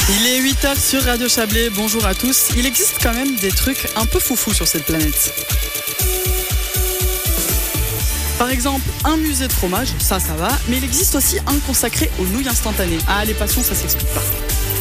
Il est 8h sur Radio Chablais, bonjour à tous. Il existe quand même des trucs un peu foufous sur cette planète. Par exemple, un musée de fromage, ça va, mais il existe aussi un consacré aux nouilles instantanées. Ah, les passions, ça s'explique pas.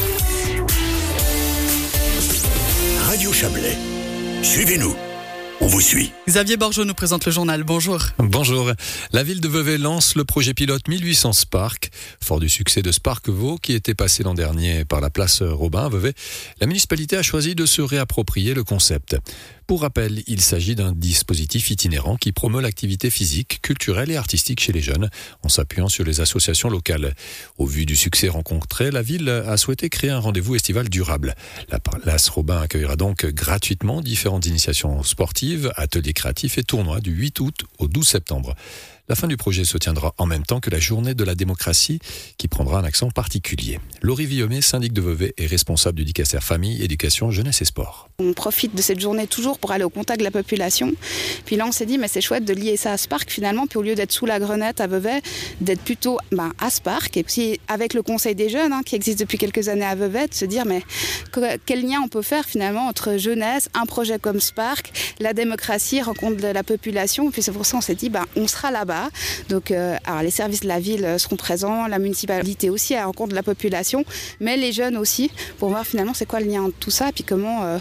Radio Chablais, suivez-nous. On vous suit. Xavier Borgeaud nous présente le journal. Bonjour. Bonjour. La ville de Vevey lance le projet pilote 1800 Spark. Fort du succès de Spark Vaud, qui était passé l'an dernier par la place Robin à Vevey, la municipalité a choisi de se réapproprier le concept. Pour rappel, il s'agit d'un dispositif itinérant qui promeut l'activité physique, culturelle et artistique chez les jeunes, en s'appuyant sur les associations locales. Au vu du succès rencontré, la ville a souhaité créer un rendez-vous estival durable. La place Robin accueillera donc gratuitement différentes initiations sportives, ateliers créatifs et tournois du 8 août au 12 septembre. La fin du projet se tiendra en même temps que la journée de la démocratie qui prendra un accent particulier. Laurie Villomé, syndic de Vevey et responsable du Dicaster Famille, Éducation, Jeunesse et Sport. On profite de cette journée toujours pour aller au contact de la population. Puis là, on s'est dit, mais c'est chouette de lier ça à Spark finalement. Puis au lieu d'être sous la Grenette à Vevey, d'être plutôt à Spark. Et puis avec le Conseil des jeunes qui existe depuis quelques années à Vevey, de se dire, mais quel lien on peut faire finalement entre jeunesse, un projet comme Spark, la démocratie, rencontre de la population. Puis c'est pour ça qu'on s'est dit, on sera là-bas. Donc, alors les services de la ville seront présents, la municipalité aussi à la rencontre de la population, mais les jeunes aussi, pour voir finalement c'est quoi le lien entre tout ça, et puis comment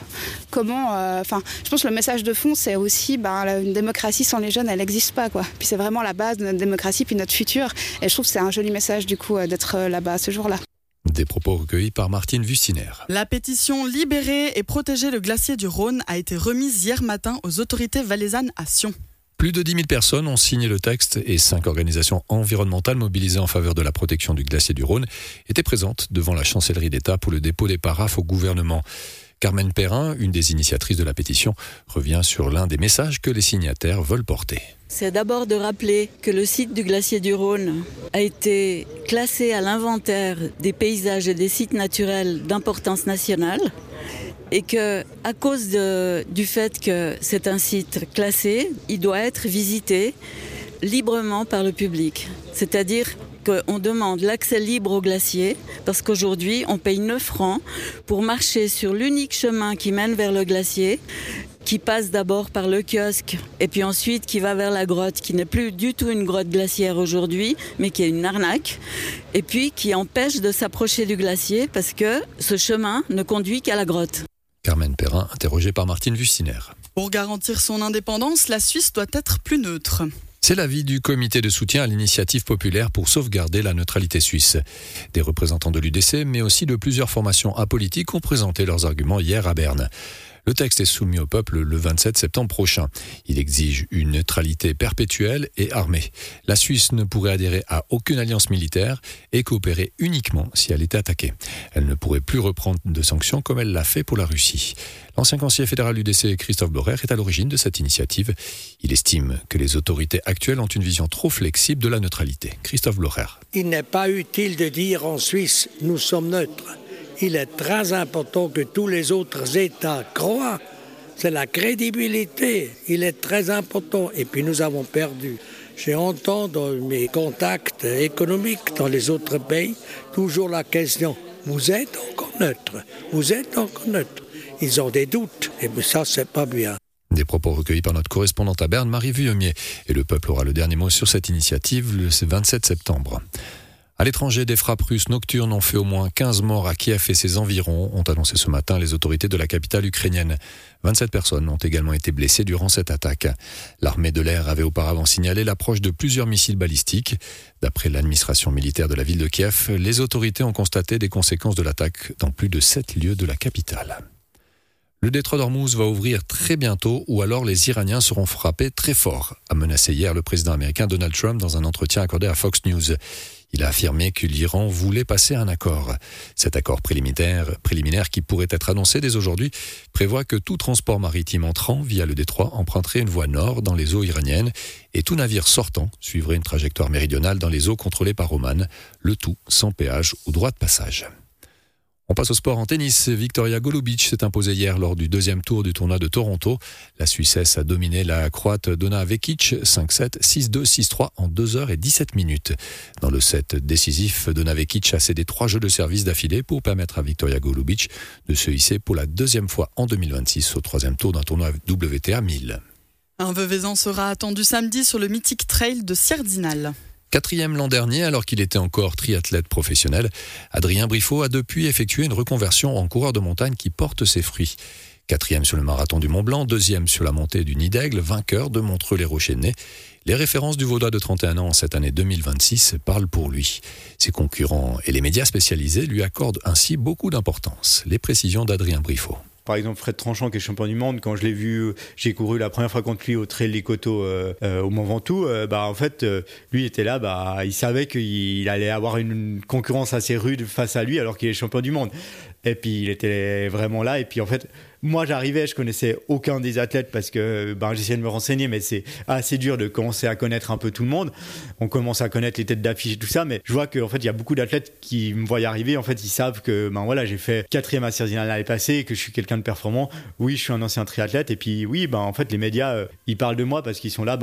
je pense que le message de fond c'est aussi une démocratie sans les jeunes elle n'existe pas quoi. Puis c'est vraiment la base de notre démocratie puis notre futur, et je trouve que c'est un joli message du coup d'être là-bas ce jour-là. Des propos recueillis par Martine Wustiner. La pétition « Libérer et protéger le glacier du Rhône » a été remise hier matin aux autorités valaisannes à Sion. Plus de 10 000 personnes ont signé le texte et 5 organisations environnementales mobilisées en faveur de la protection du glacier du Rhône étaient présentes devant la chancellerie d'État pour le dépôt des paraphes au gouvernement. Carmen Perrin, une des initiatrices de la pétition, revient sur l'un des messages que les signataires veulent porter. C'est d'abord de rappeler que le site du glacier du Rhône a été classé à l'inventaire des paysages et des sites naturels d'importance nationale. Et que, à cause du fait que c'est un site classé, il doit être visité librement par le public. C'est-à-dire qu'on demande l'accès libre au glacier, parce qu'aujourd'hui, on paye 9 francs pour marcher sur l'unique chemin qui mène vers le glacier, qui passe d'abord par le kiosque, et puis ensuite qui va vers la grotte, qui n'est plus du tout une grotte glaciaire aujourd'hui, mais qui est une arnaque, et puis qui empêche de s'approcher du glacier, parce que ce chemin ne conduit qu'à la grotte. Carmen Perrin, interrogée par Martine Wustiner. Pour garantir son indépendance, la Suisse doit être plus neutre. C'est l'avis du comité de soutien à l'initiative populaire pour sauvegarder la neutralité suisse. Des représentants de l'UDC, mais aussi de plusieurs formations apolitiques ont présenté leurs arguments hier à Berne. Le texte est soumis au peuple le 27 septembre prochain. Il exige une neutralité perpétuelle et armée. La Suisse ne pourrait adhérer à aucune alliance militaire et coopérer uniquement si elle était attaquée. Elle ne pourrait plus reprendre de sanctions comme elle l'a fait pour la Russie. L'ancien conseiller fédéral UDC, Christophe Blorer, est à l'origine de cette initiative. Il estime que les autorités actuelles ont une vision trop flexible de la neutralité. Christophe Blorer. Il n'est pas utile de dire en Suisse, nous sommes neutres. Il est très important que tous les autres États croient. C'est la crédibilité. Il est très important. Et puis nous avons perdu. J'ai entendu dans mes contacts économiques dans les autres pays toujours la question, vous êtes encore neutre? Vous êtes encore neutre? Ils ont des doutes. Et ça, c'est pas bien. Des propos recueillis par notre correspondante à Berne, Marie Vuillemier. Et le peuple aura le dernier mot sur cette initiative le 27 septembre. À l'étranger, des frappes russes nocturnes ont fait au moins 15 morts à Kiev et ses environs, ont annoncé ce matin les autorités de la capitale ukrainienne. 27 personnes ont également été blessées durant cette attaque. L'armée de l'air avait auparavant signalé l'approche de plusieurs missiles balistiques. D'après l'administration militaire de la ville de Kiev, les autorités ont constaté des conséquences de l'attaque dans plus de 7 lieux de la capitale. Le détroit d'Ormuz va ouvrir très bientôt ou alors les Iraniens seront frappés très fort, a menacé hier le président américain Donald Trump dans un entretien accordé à Fox News. Il a affirmé que l'Iran voulait passer un accord. Cet accord préliminaire qui pourrait être annoncé dès aujourd'hui prévoit que tout transport maritime entrant via le détroit emprunterait une voie nord dans les eaux iraniennes et tout navire sortant suivrait une trajectoire méridionale dans les eaux contrôlées par Oman, le tout sans péage ou droit de passage. On passe au sport en tennis. Victoria Golubic s'est imposée hier lors du deuxième tour du tournoi de Toronto. La Suissesse a dominé la Croate Donna Vekic 5-7, 6-2, 6-3 en 2h17. Dans le set décisif, Donna Vekic a cédé 3 jeux de service d'affilée pour permettre à Victoria Golubic de se hisser pour la deuxième fois en 2026 au troisième tour d'un tournoi WTA 1000. Un Veuvezan sera attendu samedi sur le mythique trail de Sierzinal. 4e l'an dernier, alors qu'il était encore triathlète professionnel, Adrien Briffaut a depuis effectué une reconversion en coureur de montagne qui porte ses fruits. 4e sur le marathon du Mont-Blanc, 2e sur la montée du Nid d'Aigle, vainqueur de Montreux-les-Rochers-de-Nez. Les références du Vaudois de 31 ans en cette année 2026 parlent pour lui. Ses concurrents et les médias spécialisés lui accordent ainsi beaucoup d'importance. Les précisions d'Adrien Briffaut. Par exemple, Fred Tranchant, qui est champion du monde, quand je l'ai vu, j'ai couru la première fois contre lui au Trail des Coteaux au Mont Ventoux. En fait, lui était là, il savait qu'il allait avoir une concurrence assez rude face à lui, alors qu'il est champion du monde. Et puis, il était vraiment là. Et puis, en fait, moi, j'arrivais, je connaissais aucun des athlètes parce que j'essayais de me renseigner, mais c'est assez dur de commencer à connaître un peu tout le monde. On commence à connaître les têtes d'affiche et tout ça, mais je vois qu'en fait, il y a beaucoup d'athlètes qui me voient arriver. En fait, ils savent que j'ai fait 4e à Sierzinal l'année passée, que je suis quelqu'un de performant. Oui, je suis un ancien triathlète. Et puis, oui, en fait, les médias, ils parlent de moi parce qu'ils sont là.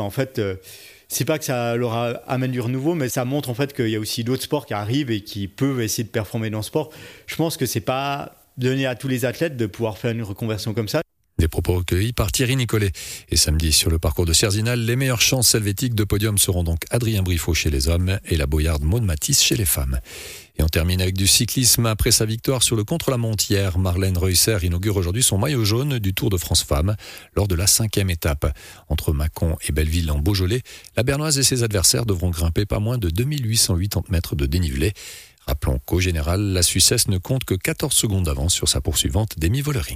C'est pas que ça leur amène du renouveau, mais ça montre en fait qu'il y a aussi d'autres sports qui arrivent et qui peuvent essayer de performer dans le sport. Je pense que c'est pas donné à tous les athlètes de pouvoir faire une reconversion comme ça. Des propos recueillis par Thierry Nicolet. Et samedi, sur le parcours de Sierzinal, les meilleures chances helvétiques de podium seront donc Adrien Briffaut chez les hommes et la boyarde Maud Matisse chez les femmes. Et on termine avec du cyclisme. Après sa victoire sur le contre-la-montre hier, Marlène Reusser inaugure aujourd'hui son maillot jaune du Tour de France Femmes lors de la 5e étape. Entre Mâcon et Belleville en Beaujolais, la Bernoise et ses adversaires devront grimper pas moins de 2880 mètres de dénivelé. Rappelons qu'au général, la Suissesse ne compte que 14 secondes d'avance sur sa poursuivante Demi Vollering.